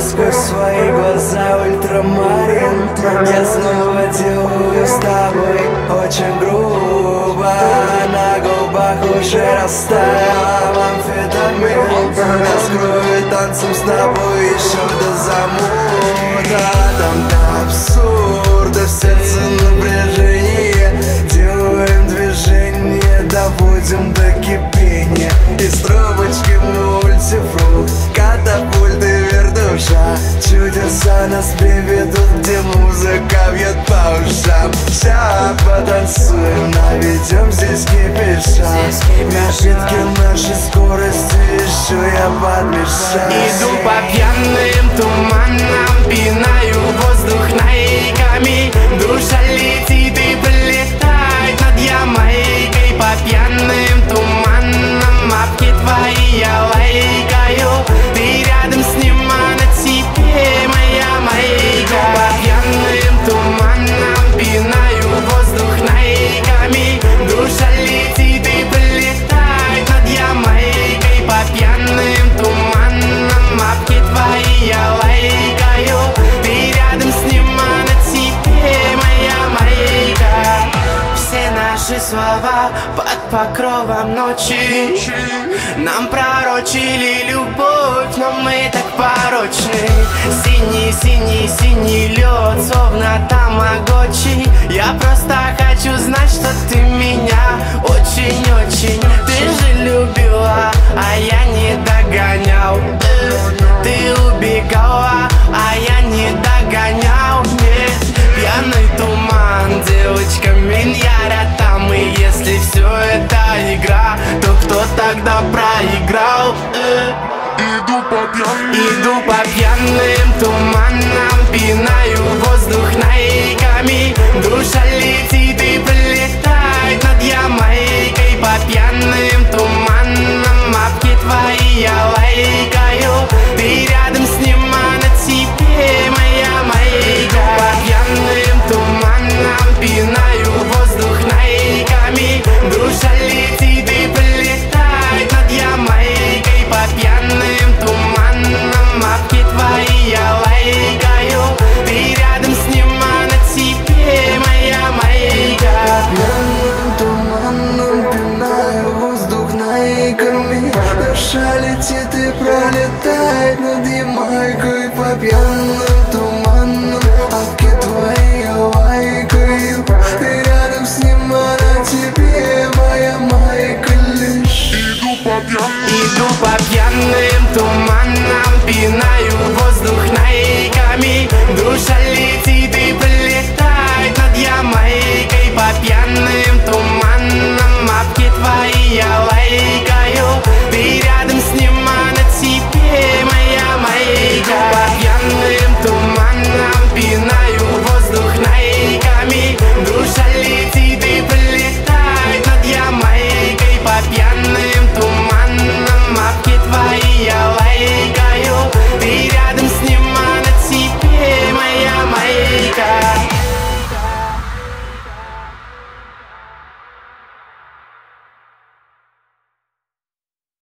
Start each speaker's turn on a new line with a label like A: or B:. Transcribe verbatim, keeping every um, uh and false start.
A: сквозь свои глаза ультрамарин. Я снова делаю с тобой очень грубо. На губах уже растаял амфетамин. Раскрою танцем с тобой еще до замута. Там до абсурда, в сердце напряжение. Делаем движение, доводим до кипения. Из трубочки мультифрукт, катапульты, вертуша. Чудеса нас приведут, где музыка бьет по ушам. Ща потанцуем, наведем здесь кипиша. Напитки нашей скорости еще я подмешаю.
B: Иду по пьяным туманам, пинаю воздух наиками. Душа летит и пролетает над Ямайкой. По пьяным туманам апки твои я лайкаю. Ты рядом с ним, а на тебе моя майка. По пьяным туманам пинаю воздух наиками. Душа летит и пролетает над Ямайкой. По пьяным туманам апки твои я лайкаю. Ты рядом с ним, а на тебе моя майка. Все наши слова под покровом ночи нам пророчили любовь, но мы так порочны. Синий, синий, синий лед, словно тамагочи. Я просто хочу знать, что ты меня очень-очень. Ты же любила, а я не догонял. Ты убегала, а я не догонял. Нет, пьяный туман, девочка Миньяра там. И если все это игра, то кто тогда проиграл? Иду по пьяным, Иду по пьяным туманам, пинаю воздух наиками. Душа летит и пролетает над Ямайкой. По пьяным туманам апки твои я лайкаю. Ты рядом с ним, а на тебе моя майка. По пьяным туманам пинаю воздух наиками. Душа летит и пролетает над Ямайкой. По пьяным туманам апки твои я лайкаю. Ты рядом с ним, а на тебе моя майка.
A: Пьяным туманом пинаю воздух наиками. Душа летит и пролетает над Ямайкой. По пьяным туманам апки твои я лайкаю. Ты рядом с ним, а на тебе моя майка лишь.
B: Иду по пьяным, Иду по пьяным туманам, пинаю воздух наиками. Душа летит и пролетает над Ямайкой. По пьяным туманам апки твои я лайкаю. Ты рядом с ним, а на тебе моя майка. По пьяным туманам пинаю воздух наиками. Душа летит и пролетает над Ямайкой. По пьяным туманам апки твои я